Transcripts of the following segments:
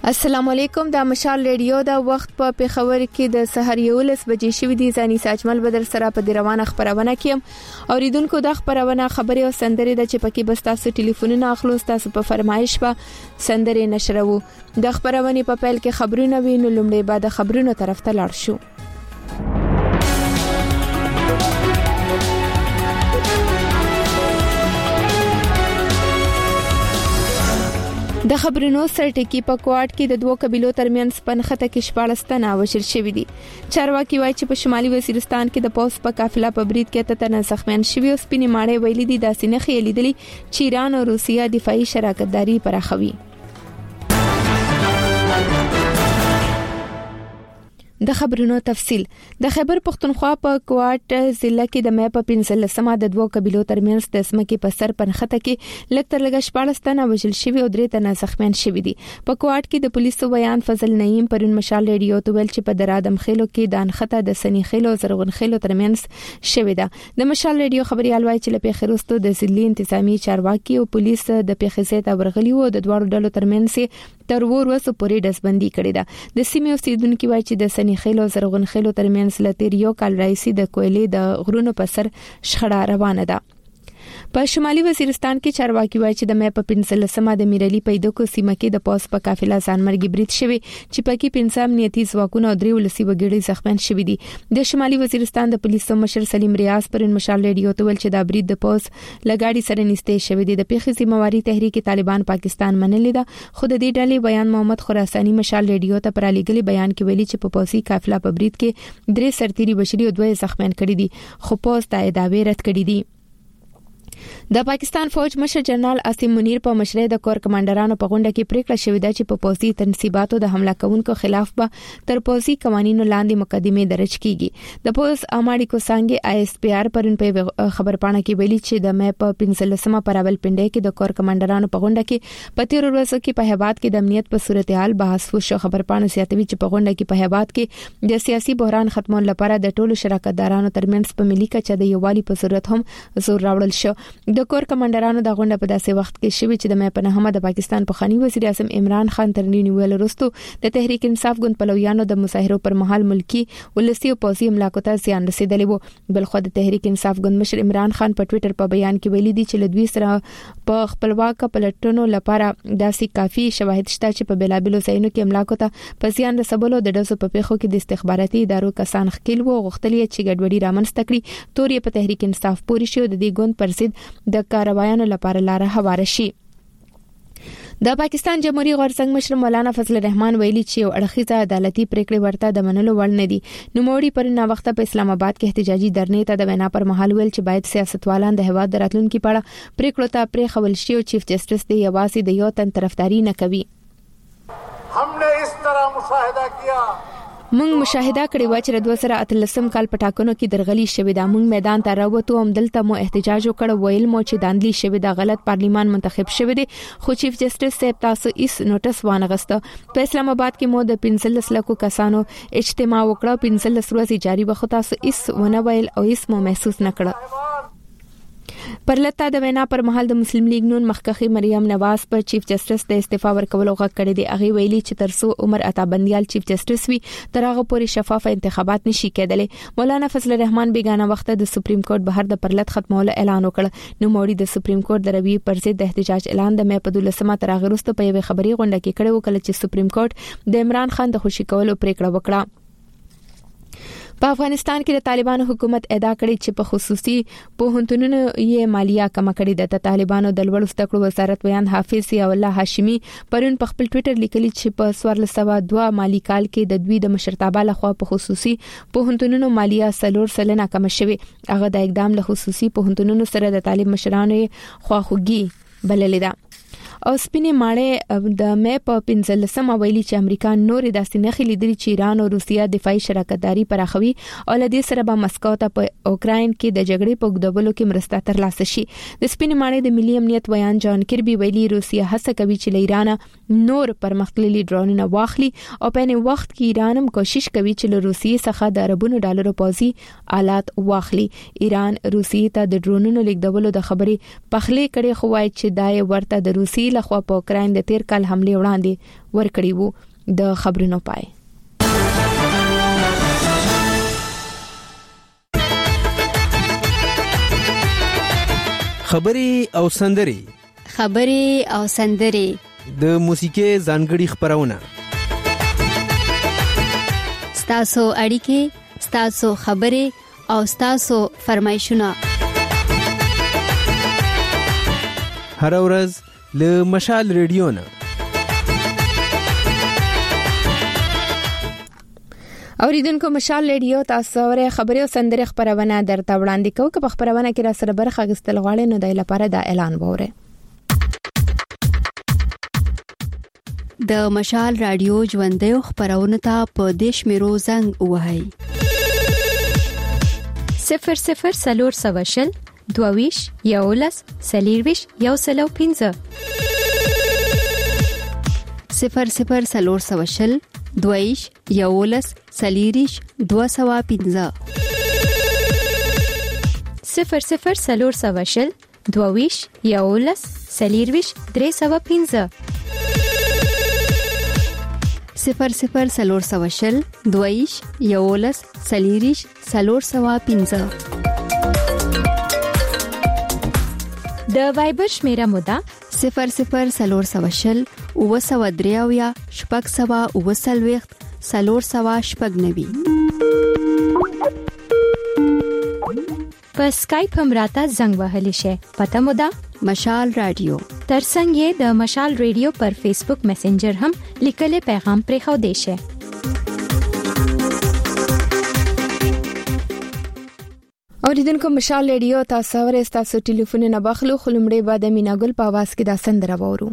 السلام علیکم. د مشال ریډیو د وخت په پیښور کې د سحر 11 بجې شوې دي. ځاني ساجمل بدر سره په روانه خبرونه کې اوریدونکو د خبرونه خبري او سندري د چپکی بس تاسو ټلیفونونه اخلو تاسو په فرمایش په سندري نشرو. د خبرونه په پیل کې خبرونه وینو لومړی بعد خبرونو طرف ته لاړ شو. د خبرونو سرټکی په کوارټ کې د دوه قبيلو ترمنځ پنخته کې 14 تنه وشل شوې دي. چارواکي وایي چې په شمالي وزیرستان کې د پوس په قافله په برید کې تتنه زخمیان شوي او سپینې ماړې ویلي دي د سینخې لیدلي چې ایران او روسیا دفاعي شراکتداري پراخوي. د خبرونو تفصيل. د خیبر پختونخوا په کوارټ ضلع کې د مې په 15مه د دوه قبيلو ترمنځ د اسمکه په سر پنخته کې لکتر لګ 14 تنه وژل شوي او 3 تنه زخمیان شوي دي. په کوارټ کې د پولیسو بیان فضل نعیم پرون مشال ریډیو ته ویل چې په درادم خېلو کې د انخته د سنی خېلو زرغون خېلو ترمنځ شوي ده. د مشال ریډیو خبري الوای چې لپاره خروستو د ضلعي انتظامی چارواکي او پولیس د پیښې ته ورغلي وو د دوه ډلو ترمنځ تر ورسو پورې دسبندي کړې ده. د سیمې اوسیدونکو وایي چې د سنی خېلو زرغون خېلو ترمنځ لتیر یو کال راځي د کویلې د غرونو په سر شخړه روانه ده. په شمالي وزیرستان کې چارواکي وایي چې د مې په 15مه د میرلی پیدا کو سیمه کې د پوس په قافله ځانمرګي برید شوی چې پکې 5 امنیتي ځواکونه او 3 ولسی وګړي زخمیان شوي دي. د شمالي وزیرستان د پولیسو مشر سلیم ریاض پرون مشال ریډیو ته ویل چې دا برید د پوس لګاډي سره نږدې شوی دی. د پیښې ذمہواری تحریک طالبان پاکستان منلې ده. خود دې ډلې بیان محمد خراسانی مشال ریډیو ته پر لګلي بیان کې ویلي چې په پوسي قافله په برید کې 3 سرتيري بشري او 2 زخمیان کړي دي خو پوس دا ادعاوې رد کړې دي. د پاکستان فوج مشر جنرال عاصم منیر په مشرۍ د کور کمانډرانو په غونډه کې پریکړه شوې ده چې په پوځي تنصیباتو د حمله کوونکو خلاف به تر پوځي قوانینو لاندې مقدمه درج کیږي. د پوز اماړي کو څنګه ISPR پرون په خبرپاڼه کې ویلي چې د مې په 15مه پر راولپنډي کې د کور کمانډرانو په غونډه کې په 13 ورځو کې په هیواد کې د امنیت په صورتحال بحث وشو. خبرپاڼه زیاتوي چې په غونډه کې په هیواد کې د سیاسي بحران ختمولو لپاره د ټولو شراکتدارانو ترمنځ په ملي کچه د یووالي په صورت هم زور راوړل شو. د کور کمانډرانو د غونډه په داسې وخت کې شوی چې د مې په نهمه د پاکستان پخوانی وزیر اعظم عمران خان تر نیولو وروسته د تحریک انصاف ګوند پلویانو د مظاهرو پر مهال ملکی ولسی او پوځي املاکو ته زیان رسیدلی وو. بلخو د تحریک انصاف ګوند مشر عمران خان په ټوئیټر په بیان کې ویلي دي چې لدوی سره په خپلواک پلټونو لپاره داسې کافي شواهد شته چې په بلابلو ځایونو کې املاکو ته په زیان رسولو د ډزو په پیښو کې د استخباراتي ادارو کسان خکېل وو غوښتل چې ګډوډي رامنځته کړي تورې په تحریک انصاف پورې شو د دې ګوند پر ضد د کاروایانو لپاره لار هواره شي. د پاکستان جمهوریت غورځنګ مشر مولانا فضل الرحمن ویلي چې یو اړخیزه عدالتي پریکړې ورته د منلو وړ نه دي. نوموړي پر نا وخت په اسلام آباد کې احتجاجي درنې ته د وینا پر مهال ویل چې باید سیاستوالان د هواد راتلونکو په اړه پریکړو ته پرې خول شي او چیف جسټس دی یوازې د یو تن طرفداري نه کوي. हमने इस तरह मुशाहिदा किया مونږ مشاهده کړې و چې د 2013 کال په ټاکنو کې درغلي شوې ده. مونږ میدان ته راووتو هم دلته مو احتجاج وکړ ویل مو چې داندلي شوې ده غلط پارلیمان منتخب شوی دی خو چیف جسټس صاحب تاسو هیڅ نوټس وانه غسته. په اسلام آباد کې مو د 15 لکو کسانو اجتماع وکړه 15 ورځې جاری وخت تاسو هیڅ ونه ویل او هیڅ مو محسوس نکړه. پرلته د وینا پر مهال د مسلم لیگ نون مخکخي مریم نواز پر چیف جسټس د استعفا ورکولو غږ کړی دی. هغه ویلي چې ترسو عمر عطا بندیال چیف جسټس وي تر هغه پورې شفاف انتخابات نشي کېدلی. مولانا فضل الرحمن بیگانه وخت د سپریم کورټ بهر د پرلت ختمولو اعلان وکړ. نو موړي د سپریم کورټ د روي پر ضد د احتجاج اعلان د مې په 12مه تر هغه وروسته په یوه خبري غونډه کې کړو کله چې سپریم کورټ د عمران خان د خوشی کولو پریکړه وکړه. په افغانستان کې د طالبانو حکومت ادعا کړې چې په خصوصي پوهنتونونو یې مالیه کم کړې ده. د طالبانو د لوړ زده کړو وزارت بیان حافظ ضیاء الله هاشمي پرون په خپل ټوئیټر لیکلي چې په 1402 مالی کال کې د دوی د مشرتابه لخوا په خصوصي پوهنتونونو مالیه 4% کم شوه. هغه د اقدام له خصوصي پوهنتونونو سره د طالب مشرانو خواخوږي بللې ده. او سپینې ماړې د مې په 15مه ویلي چې امریکا نورې داسې نخې لیدلې چې ایران او روسیا دفاعي شراکتداري پراخوي او لدې سره به مسکو ته په اوکراین کې د جګړې په اوږدولو کې مرسته ترلاسه شي. د سپینې ماړې د ملي امنیت بیان جان کربي ویلي روسیا هڅه کوي چې له ایران نور پرمختللي ډرونونه واخلي او په نه وخت کې ایران هم کوشش کوي چې له روسیې څخه د اربونو ډالرو پوځي آلات واخلي. ایران روسیې ته د ډرونونو لیږدولو د خبرې پخلې کړي خو وايي چې دای ورته د روسي روسي لخوا په اوکراین د تیر کال حمله وړاندې ورکړی وو. د خبرونو پای. خبري او سندري د موسیقي ځانګړي خبرونه ستاسو اړیکې ستاسو خبري او ستاسو فرمایشونه هر ورځ له مشال ریډیو نه اوریدونکو مشال ریډیو تاسو ورې خبري او سندري خبرونه درته وړاندې کوو. که په خبرونه کې را سره برخه غستل غواړئ نو د لپاره د اعلان ووره. د مشال رادیو ژوندۍ خبرونه ته په دیش میرو زنګ وهاي 00 22 یولس سلیرویش یو سلو 15 00 22 یولس سلیریش 215 00 22 یولس سلیرویش 315 00 22 یولس سلیریش 315 د وایبر شمیره مودا 00 وسودریاویا شپږ سوا وسلويخت سلور سوا شپږ نوي. په اسکایپ هم راته زنګ وهلی شي. پته مودا مشال رادیو. ترڅنګ یې د مشال رادیو پر فیسبوک میسنجر هم لیکلي پیغام پرې خو دی شي. اوریدونکو مشال ریډیو تاسو ورې تاسو ټلیفون نه بخلو خلمړې بعد میناګل په आवाज کې دا سندره وورو.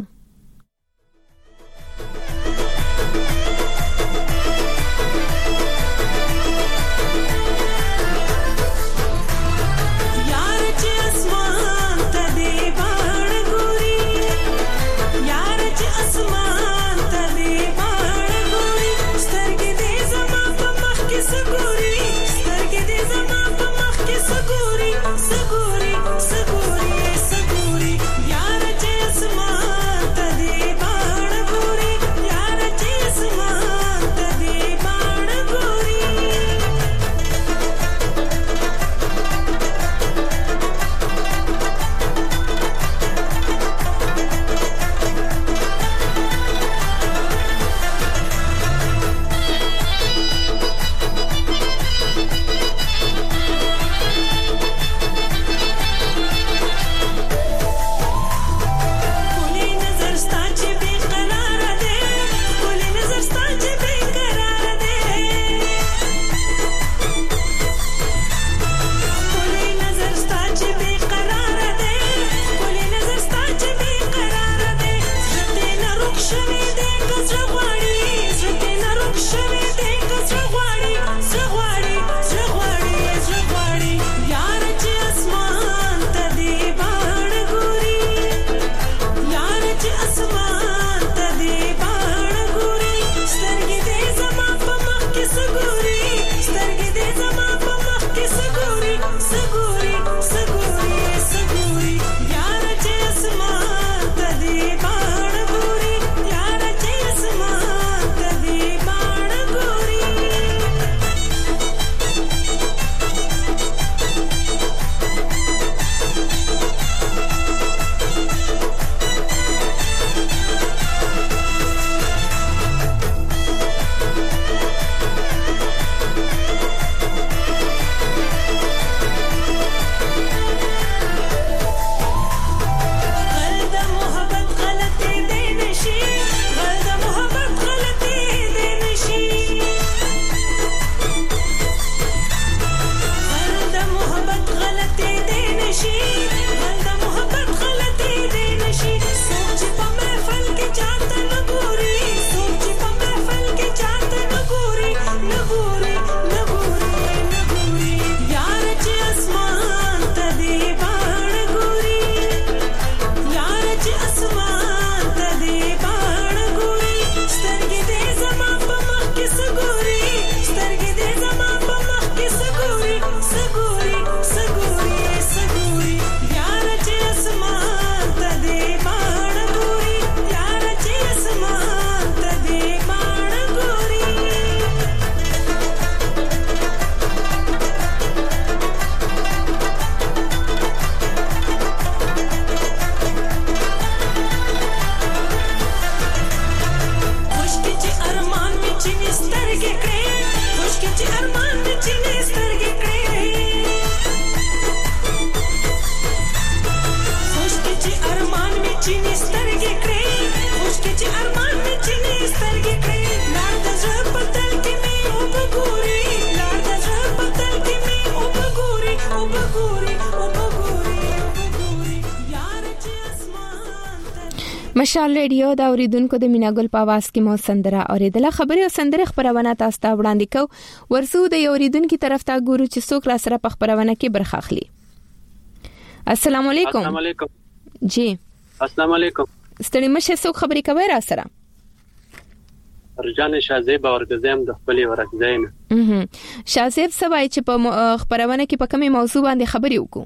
مشال ریډیو دا اوریدونکو د میناګل په आवाज کې مو سندره اوریدله. خبري او سندره خبرونه تاسو ته وړاندې کو. ورسو د اوریدونکو طرف ته ګورو چې څوک لا سره په خبرونه کې برخه اخلي. السلام علیکم. السلام علیکم. جی السلام علیکم. ستړي مشه څوک خبري کوي را سره؟ رجان شازیب ورګزم د خپل ورګزین. شازیب سوای چې په خبرونه کې په کومه موضوع باندې خبري وکړو؟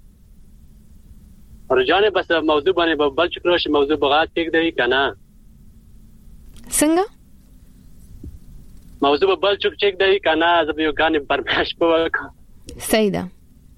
رجان بس موضوع باندې بل چې کړو موضوع بغات ټیک دی کنه څنګه موضوع بل چې ټیک دی کنه زه یو غانې پرماش په صحیح ده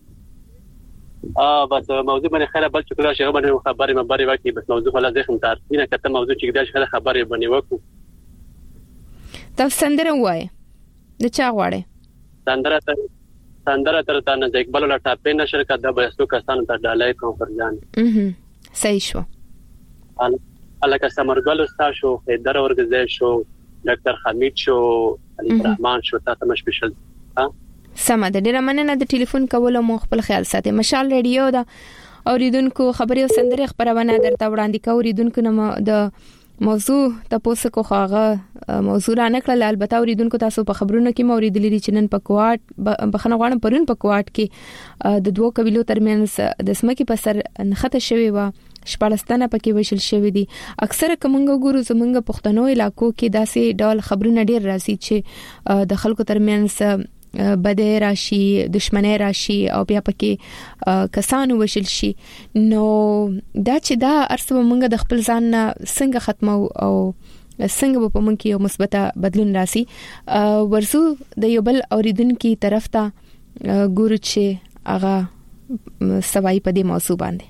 بس موضوع باندې خلک بل چې کړو شی باندې خبرې مبرې وکړي بس موضوع خلاص ځخم تار نه کته موضوع چې دا خلک خبرې باندې وکړو تاسو سندره وای د چا غواړي سندره تر تا نه د اقبال ولا ټاپې نشر کده به څو کسان ته ډالای کوم پر ځان صحیح شو الکه سمرګل استاد شو حیدر ورګزې شو ډاکټر حمید شو علي رحمان شو تاسو مشبشل سم ده ډیره مننه د ټلیفون کولو مو خپل خیال ساتي. مشال ریډیو دا اوریدونکو خبري او سندره خبرونه درته وړاندې کوي. اوریدونکو نو د موضوع تاسو کو خاغه موضوع را نکړل. البته اوریدونکو تاسو په خبرونو کې موریدلې دي چې نن په کوټ بخنه غواړم پرون په کوټ کې د دوه قبيلو ترمنځ د سمکي په سر نخته شوی و شپږستانه پکې وشل شوی دي. اکثره کومنګ ګورو زمونږ پښتنو علاقو کې داسې ډول خبرونه ډیر راځي چې د خلکو ترمنځ بده راشي دشمنی راشي او بیا پکې کسانو وشل شي. نو دا چې دا ارسو مونږ د خپل ځان څنګه ختمو او څنګه په مونږ کې یو مثبت بدلون راسي. ورسو د یو بل اوریدونکو طرف ته ګورو چې هغه سوای په دې موضوع باندې.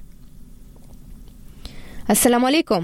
السلام علیکم.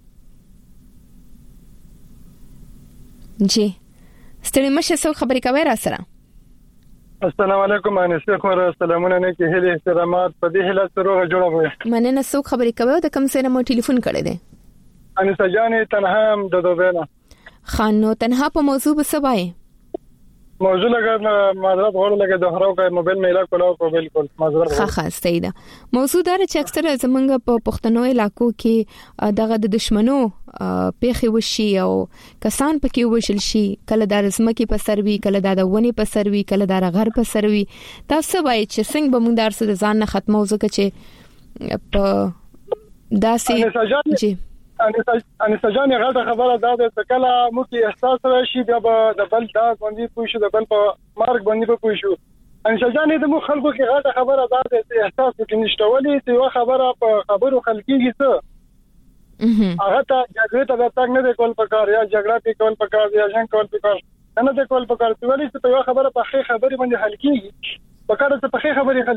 جی ستړي مشه څو خبرې کوي را سره؟ السلام علیکم انسه خو سلامونه نه کې هله احترامات په دې هله سره جوړه وي. مننه څوک خبرې کوي د کوم سره مو ټلیفون کړی دی؟ انسه جانې تنها هم د دوبه خانو تنها په موضوع بسوای موضوع لګا معذرت غوړ لګا د هرو کا موبایل میلا کولاو په بالکل معذرت ښه صحیح ده. موضوع دا چې اکثره زمونږ په پښتنو علاقو کې دغه د دشمنو پیخي وشي او کسان پکې وشل شي کله د رزمکي په سروي کله د ونی په سروي کله د غر په سروي. تاسو وایي چې څنګه به موږ درس د ځان نه ختمو ځکه چې په داسې جی ان سجان غلطه خبره ده چې کله موږ احساس راشي د بل دا باندې پوښو د بل په مارګ باندې پوښو. ان سجان د مو خلکو کې غلطه خبره ده چې احساس کې نشته ولې چې وا خبره په خبرو خلکیږي څه هغه ته جګړه ته تاګ نه د کول پکار یا جګړه په کول پکار یا جنگ کول پکار نه د کول پکار ولې چې په خبره په خبرې باندې حل کیږي پکار ته په خبرې حل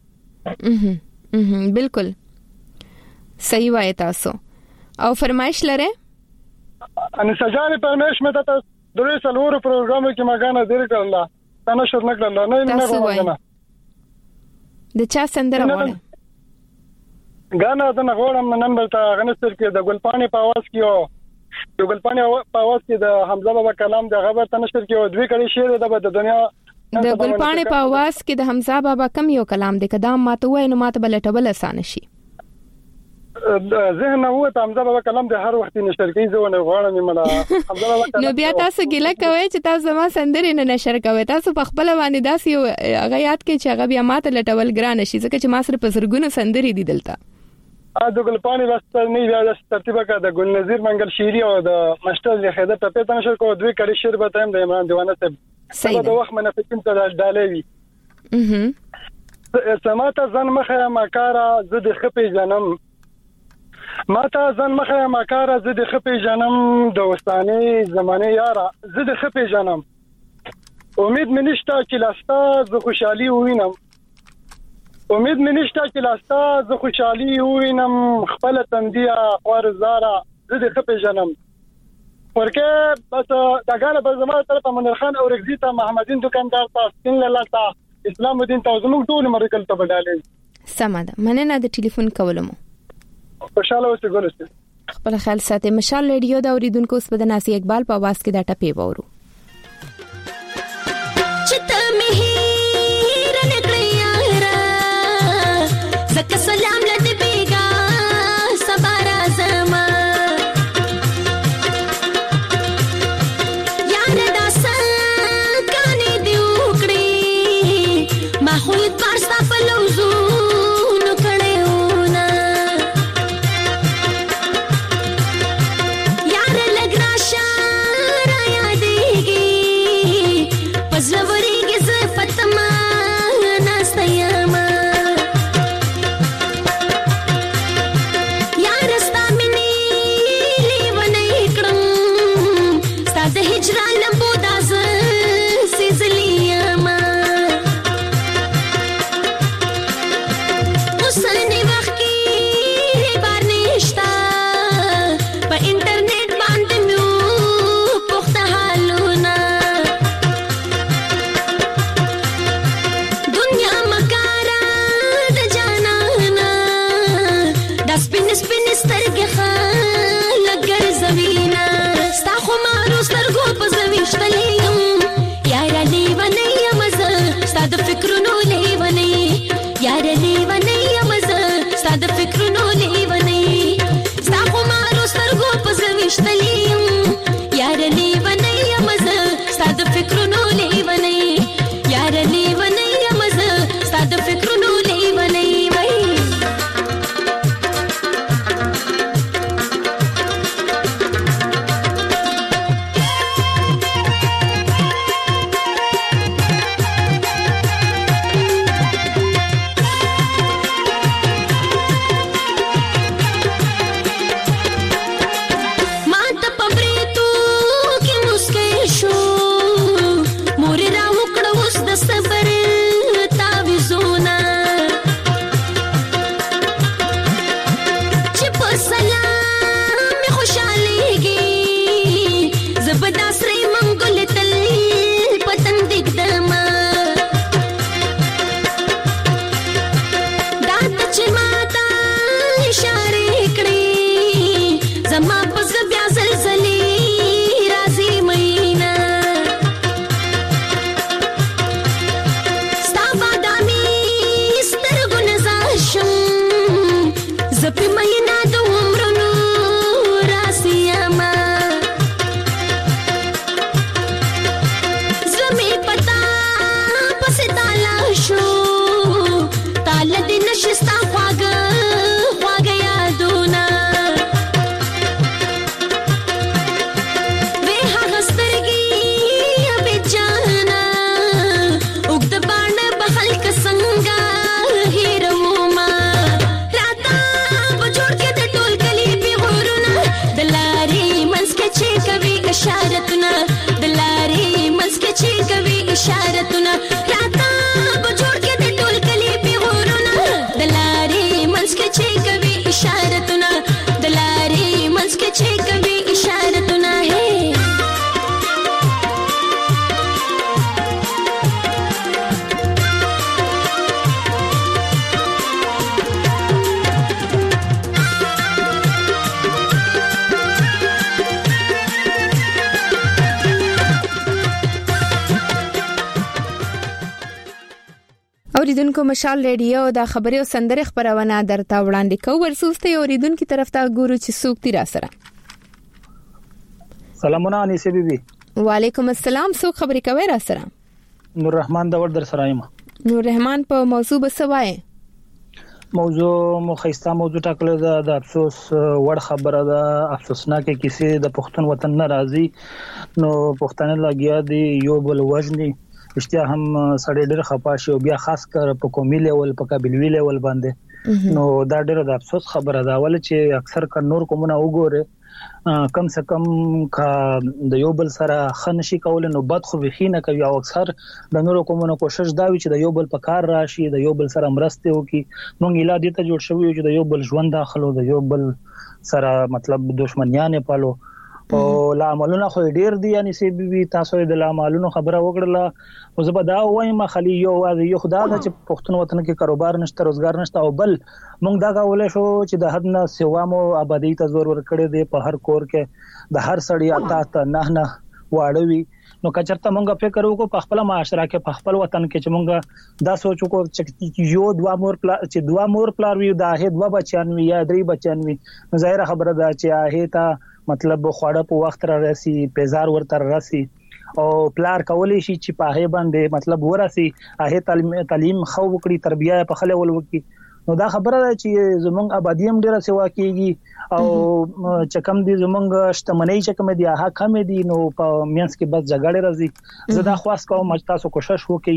بالکل صحیح وایي تاسو. او فرمایش لره ان سجانه فرمایش مې ته درې سلوور پروګرام کې ماګانه دیر کړل تنه شر نه کړل نه غواړم د چا سندره وایي غانا د نغوړم نن بلته غنستر کې د ګلپانی په आवाज کې او د ګلپانی په आवाज کې د حمزه بابا کلام د خبر تنشر کې او دوی کړي شعر د دنیا د ګلپانی په आवाज کې د حمزه بابا کم یو کلام د کدام ماته وای نو ماته بلټبل اسانه شي ذهن هو حمزه بابا کلام د هر وخت نشر کوي زه نه غواړم مله حمزه بابا نو بیا تاسو ګیله کوي چې تاسو ما سندرې نه نشر کوي تاسو په خپل باندې داسې هغه یاد کې چې هغه بیا ماته لټول ګران شي ځکه چې ما سره په زرګونو سندرې دي دلته د ګلپانی واستر نه یا د ترتیبه کا د ګل نذیر منګل شيری او د مشتل لخده په پته نشر کو دوی کړي شعر به تم د عمران دیوانه ته صحیح د وخت منافقین ته ډالوي سماته ځن مخه مکارا زه د خپې جنم ماته ځن مخه مکارا زه د خپې جنم د وستانه زمانه یارا زه د خپې جنم امید منشتا چې لاستا زه خوشحالي وینم امید منشتا چې لاستا زه خوشحالي وینم خپل تندیا خور زارا زه د خپې جنم ورکه بس دغه په زموږ طرف منیر خان او رغزیتا محمدین دکاندار تاسو سن لاله اسلام الدین تاسو موږ ټول مرکل ته بدالې سماده مننه د ټلیفون کولمو خوشاله اوسئ ګلسته خپل خیال ساتي. مشال ریډیو دا اوریدونکو اوس په ناسي اقبال په आवाज کې دا ټپي وورو چته مهیر نکړی یارا زکه سلام لټ بیگا سبارا زما سپین سترګې لګر زوینا ستا خو مارو سترګو په زویشتلې یار لیونی مزه ستا د فکرونو لیونی یار لیونی مزه ستا د فکرونو لیونی ستا خو مارو سترګو په زویشتلې یار لیونی مزه ستا د فکرونو لیونی یار لیونی مزه ستا د فکرونو لیونی وای اشارتونه راته بجوړ کې د ټول کلی پیغورونه د لارې منځ کې چې کوي اشارتونه د لارې منځ کې چې کوي اشارتونه اوریدونکو مشال ریډیو دا خبري او سندره خبرونه درته وړاندې کوو ورسوسته اوریدونکو طرف ته ګورو چې څوک تیر سره سلامونه انیسه بیبي وعلیکم السلام څوک خبري کوي را سره نور رحمان دا ور در سره یم نور رحمان په موضوع بسوای موضوع مخیسته موضوع ټاکل د افسوس وړ خبره ده افسوسناکه کیسه د پښتون وطن ناراضي نو پښتون لګیا دی یو بل وجني اشتیا هم سړی ډېر خپاشي او بیا خاص کر په قومي لیول په قبيلوي لیول باندې نو دا ډېر د افسوس خبره ده ول چې اکثر ک نور کومونه وګوره کم سے کم کا د یو بل سره خنشي کول نو بد خو بخینه کوي او اکثر د نور کومونه کوشش دا وي چې د یو بل په کار راشي د یو بل سره مرسته وکي نو اله دې ته جوړ شوی چې د یو بل ژوند داخلو د یو بل سره مطلب دښمنیانه پالو او لا عملونه خو ډیر دي یعنی سی بي تاسو د لا عملونو خبره وکړه او زه به دا وایم خلی یو خدای د پښتون وطن کې کاروبار نشته روزګار نشته او بل مونږ دا غوړل شو چې د حد نه سوامو آبادی ته زور ورکړي دي په هر کور کې د هر سړی اته نه واړوي نو کچرته مونږ فکر وکړو په خپل معاشره کې په خپل وطن کې چې مونږ دا سوچو کو چې یو دوا مور پلار وي دا هه دوا بچان وي یا درې بچان وي ظاهر خبره ده چې هه تا مطلب خواړه په وخت را راسي پیزار ورته راسي او پلار کولی شي چې په هه باندې مطلب وراسي هه تعلیم خو وکړي تربیه په خله ول وکړي نو دا خبره ده چې زمونږ آبادی هم ډیره سوا کیږي او چې کم دي زمونږ شتمنۍ چې کم دي هغه کم دي نو په مینس کې بس جګړه راځي زه دا خواست کوم چې تاسو کوشش وکړئ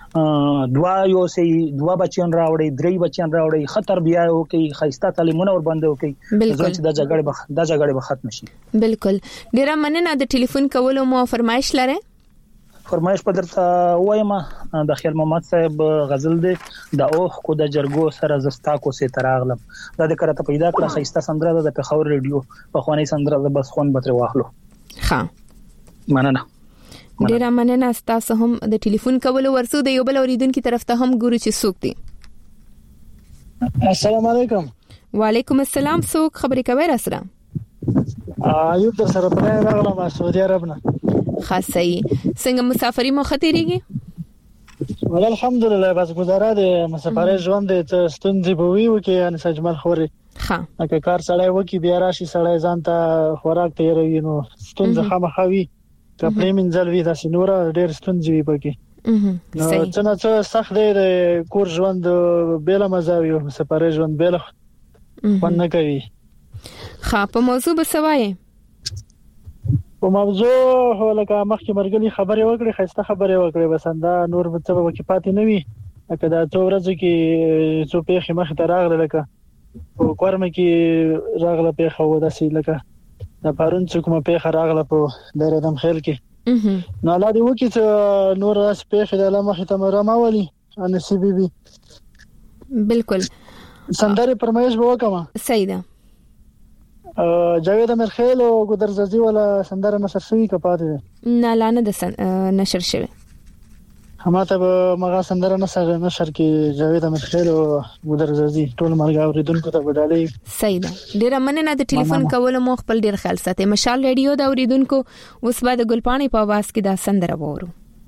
دوا بچیان راوړي درې بچیان راوړي خطر بیا وکي خيسته تعلیمونه ور باندې وکي چې دا جګړه به ختم شي بالکل ډیره مننه د ټلیفون کولو مو فرمایش لره فرمایش په درته وایم د خیال محمد صاحب غزل دی د اوخ کو د جرګو سره زستا کو سي تراغلم دا د کرته پیدا کړه خيسته سندره د پخور ریډیو په خواني سندره د بس خون بتر واخلو ها مننه ډیره مننه تاسو هم د ټلیفون کولو ورسو د یو بل اوریدونکو طرف ته هم ګورو چې څوک دي السلام علیکم وعلیکم السلام. څوک خبرې کوي را سره؟ ایوب در سره په راغلم سعودي عرب نه. خاصي څنګه مسافری مو ختیریږي؟ ول الحمدلله بس گزاره ده مسافر ژوند ته ستونزې به وي وکي ان سجمل خوري. ها اګه کار سړی وکي بیا راشي سړی ځان ته خوراک تیروي نو ستونزه خامخوي کپړې منځل وي تاسو نور ډېر ستونزې وي پکې. نو څنګه سخت دی کور ژوند بیل مزاوي مسافر ژوند بیل ونه کوي. خا په موضوع به سوای په موضوع لکه مخکې مرګلي خبرې وکړي خسته خبرې وکړي بس انده نور به څه به کې پاتې نه وي. اګه دا څو ورځې کې څو پیښې مخ ته راغله لکه او کورمه کې راغله پیښه و داسې لکه دا پرون چې کومه پیښه راغله په ډېر دم خیل کې نو لا دی وکي ته نور راس پیښه د لمخه ته مرامولي ان سی بي بي بالکل سندره پرمایش به وکما صحیح ده. جاوید امرخیل او ګدرزازي ولا سندره نشر شوی کپاته نه لانه د نشر شوی هماته به مغه سندره نشر کې جاوید امرخیل او ګدرزازي ټول مرګ اوریدونکو ته بدالي. صحیح ده. ډیر مننه د ټلیفون کول مو خپل ډیر خیال ساتي. مشال ریډیو د اوریدونکو اوس بعد ګلپانی په आवाज کې دا سندره وورو.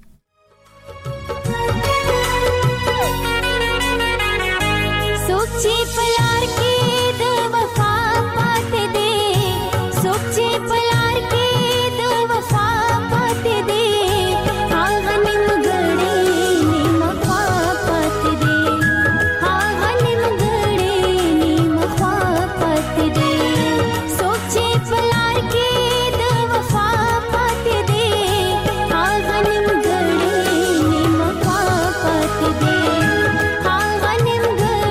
सोचे प्यार के दो वफा पाते दे सोचे प्यार के दो वफा पाते दे आगनिम गड़े नी वफा पाते दे आगनिम गड़े नी वफा पाते दे सोचे प्यार के दो वफा पाते दे आगनिम गड़े नी वफा पाते दे आगनिम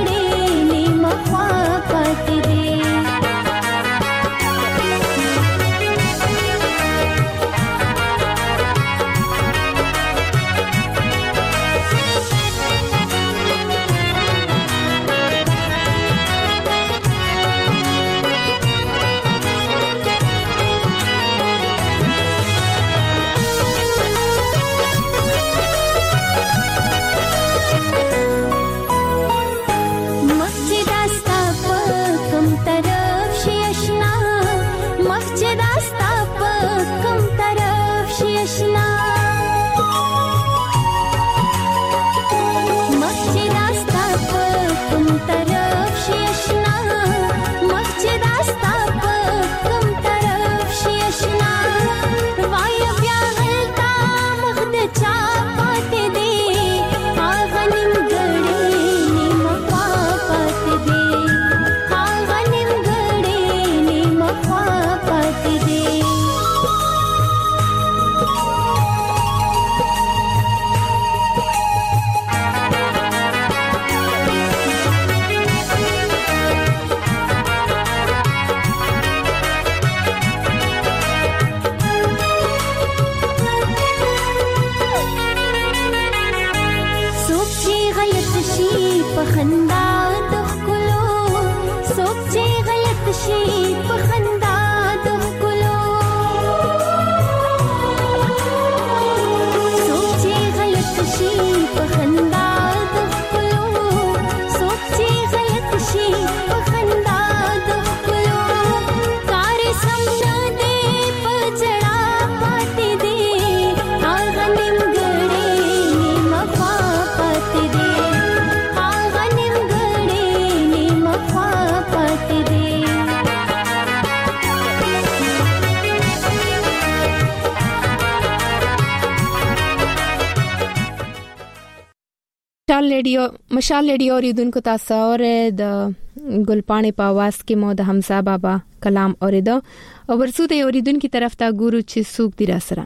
مشال ریډیو اوریدونکو تاسو اور د ګلپانی په आवाज کې مو د حمزه بابا کلام اوریدو او ورسو د اوریدونکو طرف ته ګورو چې سوق دی را سره.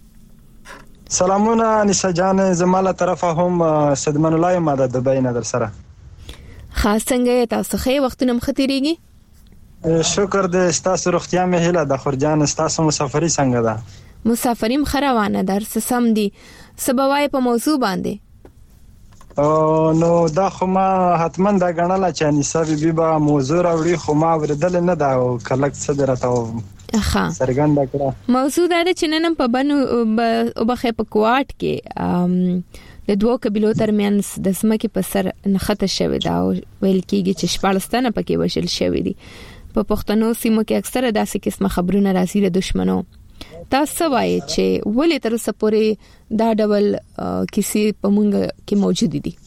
سلامونه نشه جان زماله طرفه هم صدمن الله ماده د بین در سره خاص څنګه تاسو خې وختونه مختيريږي. شکر دې تاسو روغتیا مې هله د خورجان تاسو مسافری څنګه ده؟ مسافریم خروانه در سم دي سبوای په موضوع باندې نو دا خو ما حتما دا غنل چې نسبی بي به موضوع راوړي خو ما ورېدل نه دا کلک څه درته سرګند کړه. موضوع دا چې نن په بنو او بخې په کوارت کې د دوه قبيلو ترمنځ د ځمکې په سر نښته شوې ده او ویل کېږي چې 14 تنه پکې وژل شوي دي. په پښتنو سیمو کې اکثره داسې قسمه خبرونه راځي د دشمنو. تاسو وایي چې ولې تر اوسه پورې دا ډول کیسې په مونږ کې موجود دي؟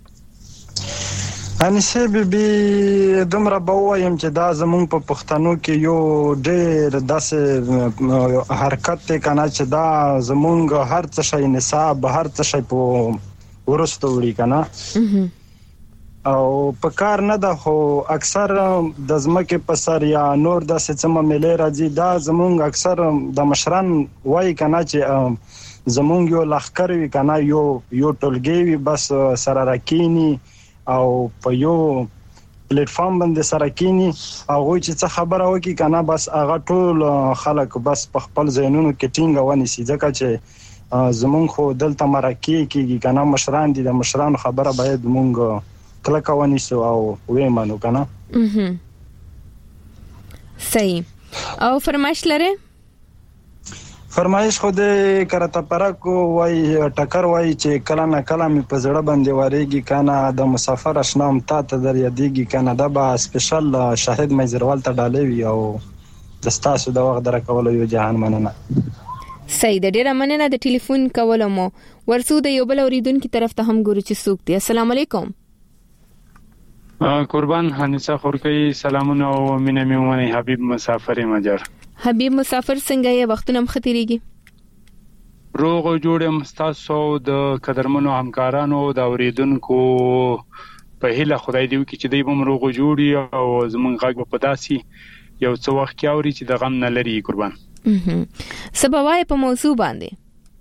انسه بي دومره به وایم چې دا زمونږ په پښتنو کې یو ډېر داسې حرکت دی کنه چې دا زمونږ هر څه شي نصاب هر څه شي په ورستو وړي کنه او په کار نه ده خو اکثر د زمکه په سر یا نور د سیمه ملي راځي دا زمونږ اکثر د مشران وای کنه چې زمونږ یو لخر وی کنه یو ټولګي وی بس سره راکینی او په یو پلیټ فارم باندې سره کینی او چې څه خبره وکي کنه بس هغه ټول خلک بس په خپل ذهنونو کې ټینګ ونیسي ځکه چې زمونږ خو دلته مرکه کیږي کنه مشران دي د مشران خبره باید مونږ کلکه ونیسو او وېمنو کنه. صحیح. او فرمایش لري؟ فرمایش خو د کرتا پرکو وای ټکر وای چې کله نه کله می په زړه باندې وریږي کنه د مسافر اشنام تا ته در یادېږي کنه دا به سپیشل شاهد مېزروال ته ډالوي او د ستاسو د وخت درکول یو جهان مننه. صحیح ده، ډیره مننه د ټلیفون کولو مو. ورسو د یو بل اوریدونکو طرف ته هم ګورو چې څوک دی. السلام علیکم. قربان حنیسه خورکی سلامونه او مینه میونه حبیب مسافر مجر. حبیب مسافر څنګه یې وختونه مختيريږي؟ روغ جوړ مستاسو د قدرمنو همکارانو د اوریدونکو په هیله خدای دې وکړي چې دوی هم روغ جوړي او زمونږ غږ په داسي یو څو وخت کې اوري چې د غم نه لري. قربان سباوای په موضوع باندې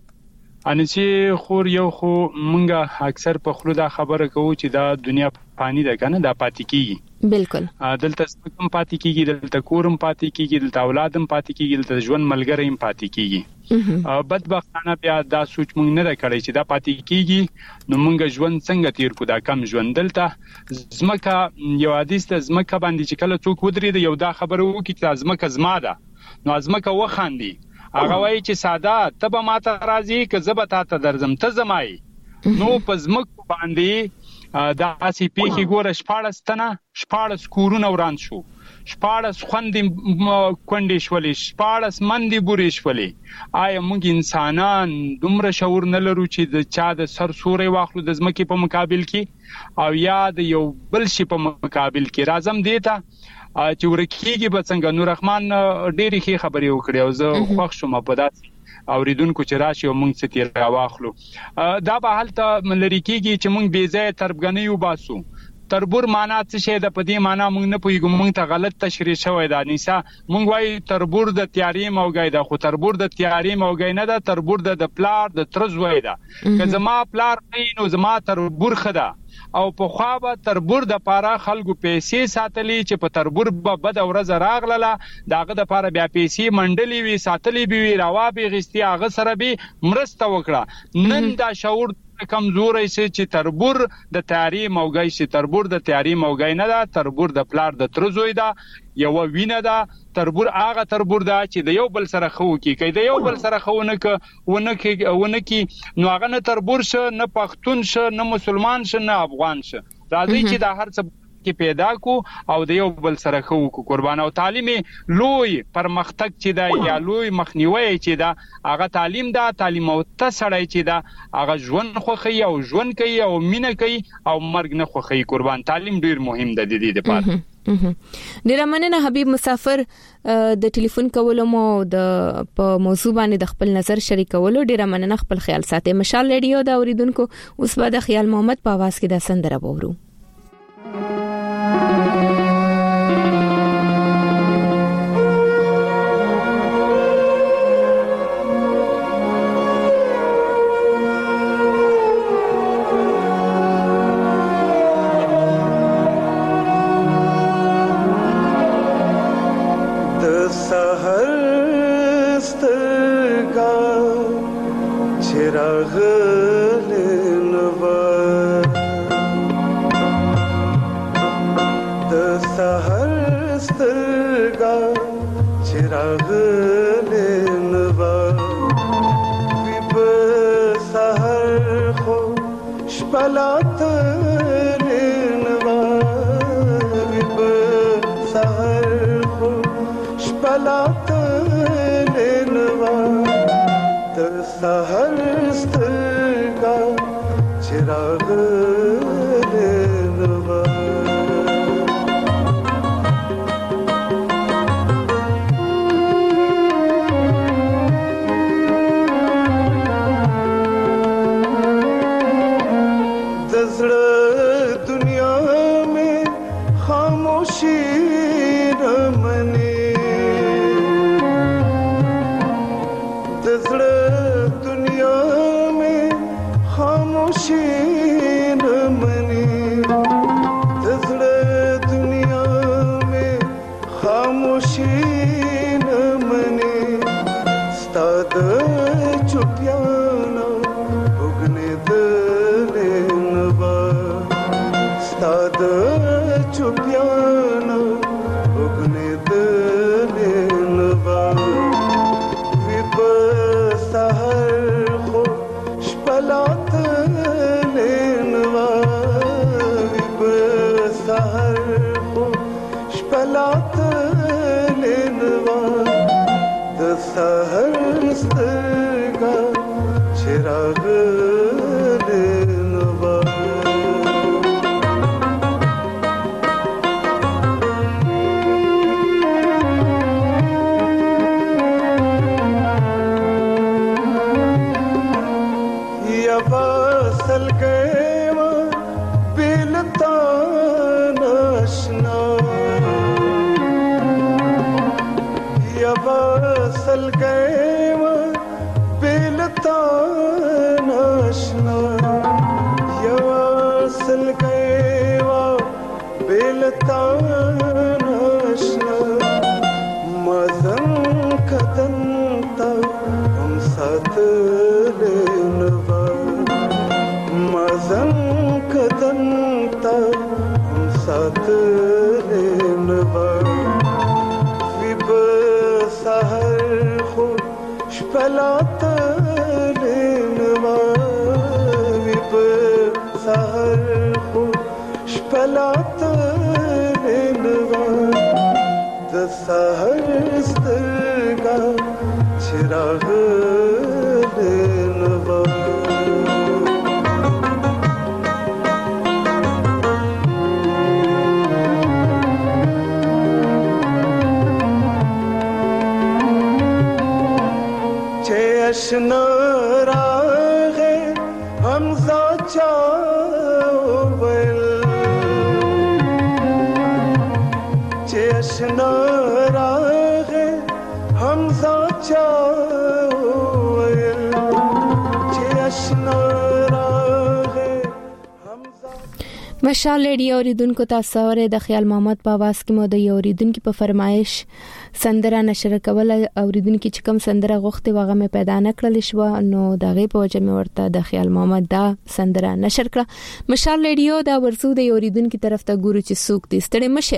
انسي خور یو خو مونږه اکثر په خلو دا خبره کوو چې دا دنیا پانی ده کنه دا پاتې کیږي. بالکل. دلته سپکم پاتې کیږي، دلته کورم پاتې کیږي، دلته اولادم پاتې کیږي، دلته ژوند ملګری هم پاتې کیږي. بدبختانه بیا دا سوچ مونږ نه کړی چې دا پاتې کیږي نو مونږ ژوند څنګه تیر کو دا کم ژوند. دلته زمکه یو حدیث ته زمکه باندې چې کله څوک ودرېد یو دا خبره وکړي چې زمکه زما ده نو زمکه وخاندي هغه وایي چې ساده ته به ماته راځي که زه به تاته درځم ته زمای نو په زمکه باندې دا اسی پیخي ګوره 14 تنه 14 کورونه وران شو 14 خوندې کونډې شولې 14 مندې بورې شولې. آیا موږ انسانان دومره شعور نه لرو چې د چا د سر سوري واخلو د زمکه په مقابل کې او یا د یو بل شي په مقابل کې راځم دیتا چې ورکیږي به څنګه؟ نور رحمان ډېری ښه خبرې وکړې او زه خوښ شوم په داسې اوریدونکو چې راشي او موږ څه تیر راواخلو. دا به هلته لري کېږي چې موږ بې ځایه تربګنۍ وباسو. تربور معنا څه شی ده؟ په دې معنا موږ نه پوهیږو، موږ ته غلط تشریح شوی ده. نیسا موږ وایي تربور د تیارې موګی ده خو تربور د تیارې موګی نه ده، تربور د پلار د ترزوی ده. که زما پلار نو زما تربور خده او په خوا به تربور د پاره خلکو پیسې ساتلی چې په تربور به بد ورځ راغله داغه د پاره بیا پیسې منډلی وی ساتلی بي روا به غستی هغه سره به مرسته وکړه. نن دا شعور کمزوري شي چې تربور د تیاری موګی شي. تربور د تیاری موګی نه ده، تربور د پلار د ترزوی ده، یو وینه ده. تربور هغه تربور ده چې د یو بل سره خو کی د یو بل سره خونه کی نو هغه نه تربور شه، نه پښتون شه، نه مسلمان شه، نه افغان شه. راځي چې دا هر څه کې پیدا کو او د یو بل سره خو کو. قربان او تعلیمي لوی پرمختګ چې دا یا لوی مخنیوي چې دا هغه تعلیم دا تعلیم او تسړی چې دا هغه ژوند خوخي او ژوند کوي او مینه کوي او مرګ نه خوخي. قربان تعلیم ډیر مهم ده د دې لپاره. ډیر مننه حبیب مسافر د ټلیفون کولو مو د په موضوع باندې د خپل نظر شریکولو. ډیر مننه، خپل خیال ساتئ. مشال ریډیو دا اوریدونکو اوس بعد خیال محمد په आवाज کې د سندره وورو. खामोशी न मने दसड़ दुनिया में खामोशी न मने दसड़ दुनिया में खामोशी न मने स्ताद चुपियाना उगने दलेनवा स्ताद चुपियाना उगने दलेनवा विब सहर खुश पलात लेनवा विब सहर खुश पलात लेनवा द सहर स्त्रगा चिराग लेनवा सल गए बिलता नशना सल गए बिलता नशना सल गए बिलता नशना मजन कदंता हम साथ लेनवा मजन कदंता हम साथ लेनवा विब सहर खुश पलात लेनवा विब सहर खुश पलात लेनवा द सहर स्त्रगा चिराग लेनवा चेशना रागे हमजा चावल चेशना रागे हमजा चावल चेशना रागे مشال ریډیو اوریدونکو تاسو اورئ د خیال محمد په आवाज کې مو د یو اوریدونکو په فرمایش سندره نشر کول اوریدونکو چې کوم سندره غوښته وغه مې پیدا نکړل شو نو دغه په وجه مې ورته د خیال محمد دا سندره نشر کړه مشال ریډیو دا ورسو د اوریدونکو طرف ته ګورو چې څوک دي ستړي مشه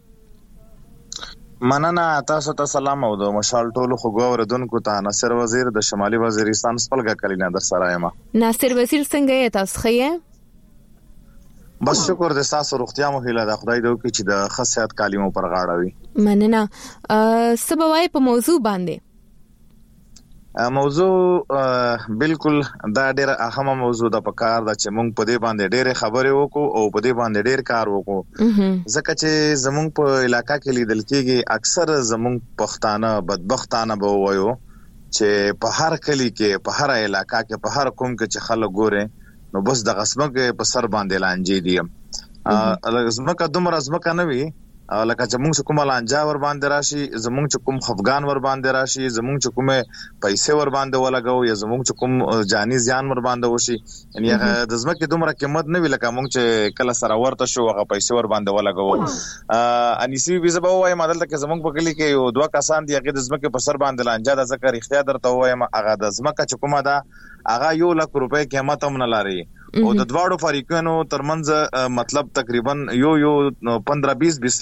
مننه تاسو ته سلام او د مشال ټولو خو اوریدونکو ته ناصر وزیر د شمالي وزیرستان سپلګه کلینا در سره یم ناصر وزیر څنګه یې تاسو خیه بس شکر د تاسو روغتیا مو هیله د خدای دې وکړي چې د خاصیت کلمو پر غاړه وي مننه سبوای په موضوع باندې موضوع بالکل دا ډېر اهمه موضوع ده په کار د چې مونږ په دې باندې ډېر خبرې وکړو او په دې باندې ډېر کار وکړو ځکه چې زمونږ په علاقہ کې لیدل کېږي اکثر زمونږ پښتانه بدبختانه به وایو چې په هر کلی کې په هر علاقہ کې په هر قوم کې چې خلک ګوره نو بس د غسمکه په سر باندې لانجې دي غسمکه دومره غسمکه نه وي لکه چې موږ کوم لانجا ور باندې راشي زموږ کوم خفغان ور باندې راشي زموږ کوم پیسې ور باندې ولګو یا زموږ کوم جاني زیان ور باندې وشي یعنی د زمکه دومره قیمت نه وی لکه موږ چې کله سره ورته شو هغه پیسې ور باندې ولګو انیسی بي زبا وای مدل ته زموږ په کلی کې یو دوه کسان دی هغه د زمکه په سر باندې لانجا د ذکر اختیار درته وایم هغه د زمکه کومه ده هغه 1 لک روپے قیمت هم نه لري او د دواړو فریقونو ترمنځ مطلب تقریبا یو 15-20